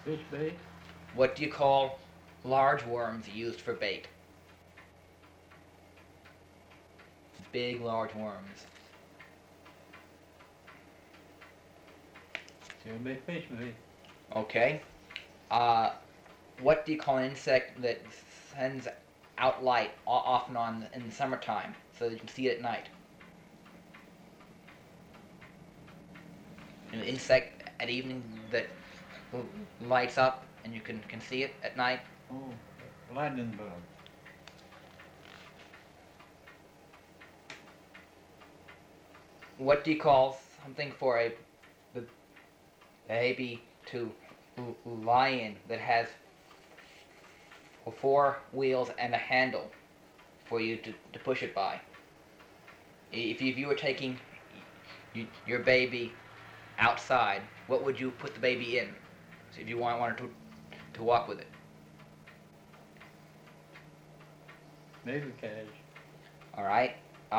Fish bait? What do you call large worms used for bait? Big, large worms. Still be fish bait. Okay. Uh, what do you call an insect that sends out light off and on in the summertime so that you can see it at night? An insect at evening that lights up and you can see it at night? Oh, lightning bug. What do you call something for a baby to lie in that has four wheels and a handle for you to push it by? If you were taking your baby outside, what would you put the baby in? So if you wanted to walk with it. Baby cage. All right.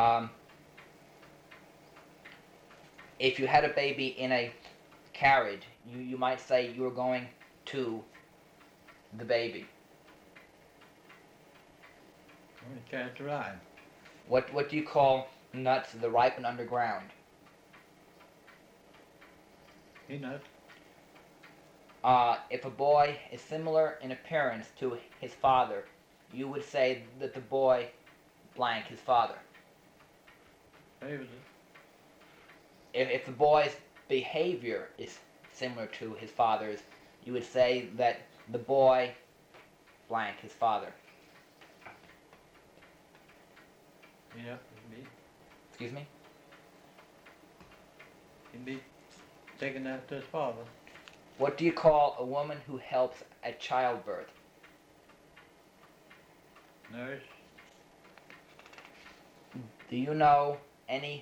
If you had a baby in a carriage, you might say you were going to the baby. Only catch to ride. What do you call nuts that ripen underground? Peanut. If a boy is similar in appearance to his father, you would say that the boy blank his father. Favors it. If the boy's behavior is similar to his father's, you would say that the boy blank his father. Yeah, he'd Excuse me? be taking after his father. What do you call a woman who helps at childbirth? Nurse. Do you know any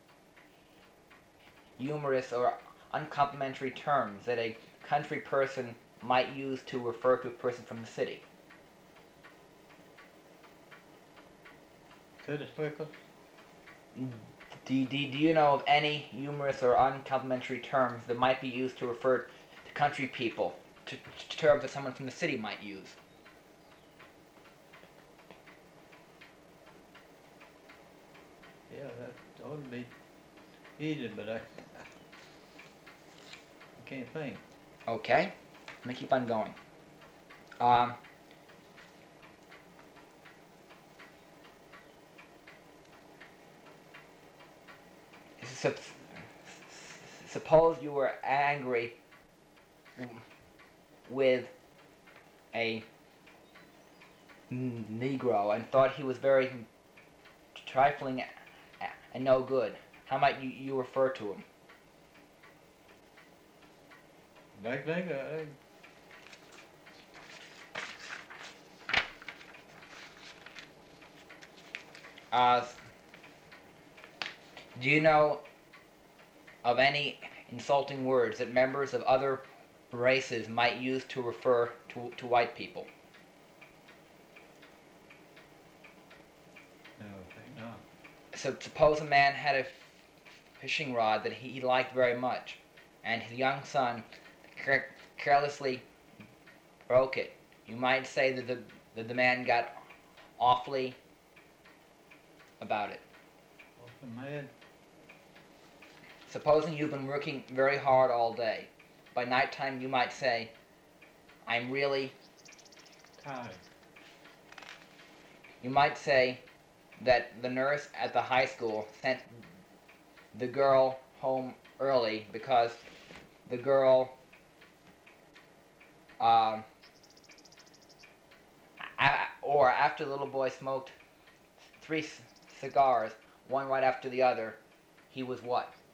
humorous or uncomplimentary terms that a country person might use to refer to a person from the city? Curtis Wickle. Do you know of any humorous or uncomplimentary terms that might be used to refer to country people, to terms that someone from the city might use? Yeah, that ought to be easy, but I can't think. Okay, let me keep on going. Suppose you were angry with a Negro and thought he was very trifling and no good. How might you refer to him? Like, Do you know of any insulting words that members of other races might use to refer to white people? no, I think not. So suppose a man had a fishing rod that he liked very much, and his young son carelessly broke it. You might say that the man got awfully about it. Awful mad. Supposing you've been working very hard all day. By nighttime you might say, I'm really Tired. You might say that the nurse at the high school sent the girl home early because the girl or after the little boy smoked 3 cigars, one right after the other, he was what?